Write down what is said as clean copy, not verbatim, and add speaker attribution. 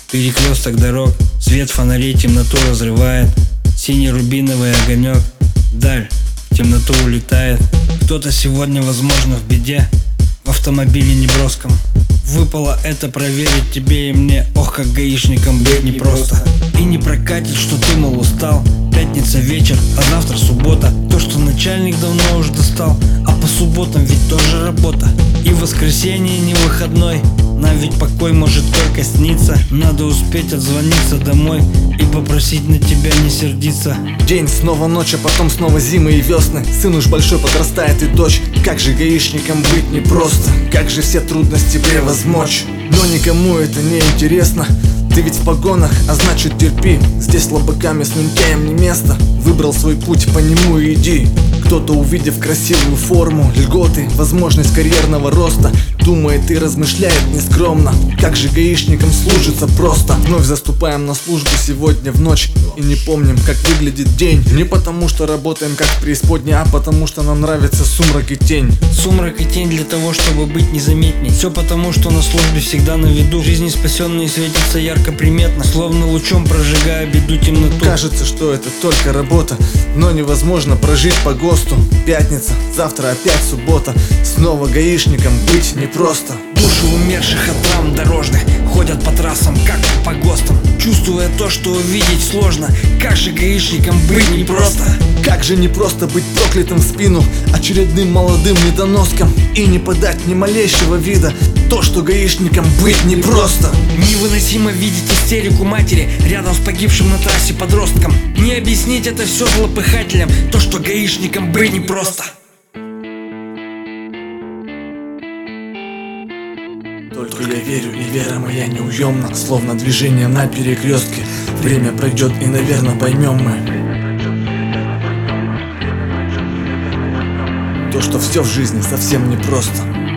Speaker 1: Перекресток дорог, свет фонарей темноту разрывает. Синий рубиновый огонек вдаль, в темноту улетает. Кто-то сегодня, возможно, в беде, в автомобиле неброском. Выпало это проверить тебе и мне. Ох, как гаишникам быть непросто. И не прокатит, что ты, мол, устал. Пятница вечер, а завтра суббота. То, что начальник давно уже достал. А по субботам ведь тоже работа. И воскресенье не выходной. Нам ведь покой может только сниться. Надо успеть отзвониться домой и попросить на тебя не сердиться.
Speaker 2: День, снова ночь, а потом снова зимы и весны. Сын уж большой, подрастает и дочь. Как же гаишникам быть непросто. Как же все трудности превозмочь. Но никому это не интересно. Ты ведь в погонах, а значит терпи. Здесь слабакам и слюнтяям не место. Выбрал свой путь, по нему и иди. Кто-то, увидев красивую форму, льготы, возможность карьерного роста, думает и размышляет нескромно. Как же гаишникам служится просто. Вновь заступаем на службу сегодня в ночь и не помним, как выглядит день. Не потому что работаем как в преисподней, а потому что нам нравится сумрак и тень.
Speaker 1: Сумрак и тень для того, чтобы быть незаметней. Все потому, что на службе всегда на виду. Жизни спасенные светятся ярко приметно, словно лучом прожигая беду темноту.
Speaker 2: Кажется, что это только работа, но невозможно прожить по ГОСТу. Пятница, завтра опять суббота. Снова гаишникам быть непросто.
Speaker 1: Души умерших от травм дорожных ходят по трассам, как по ГОСТам, чувствуя то, что увидеть сложно. Как же гаишникам быть непросто.
Speaker 2: Как же непросто быть проклятым в спину очередным молодым недоноском и не подать ни малейшего вида. То, что гаишникам быть непросто.
Speaker 1: Невыносимо видеть истерику матери рядом с погибшим на трассе подростком. Не объяснить это все злопыхателям. То, что гаишникам быть непросто.
Speaker 2: Только я верю, и вера моя неуемна, словно движение на перекрестке. Время пройдет, и, наверное, поймем мы то, что все в жизни совсем непросто.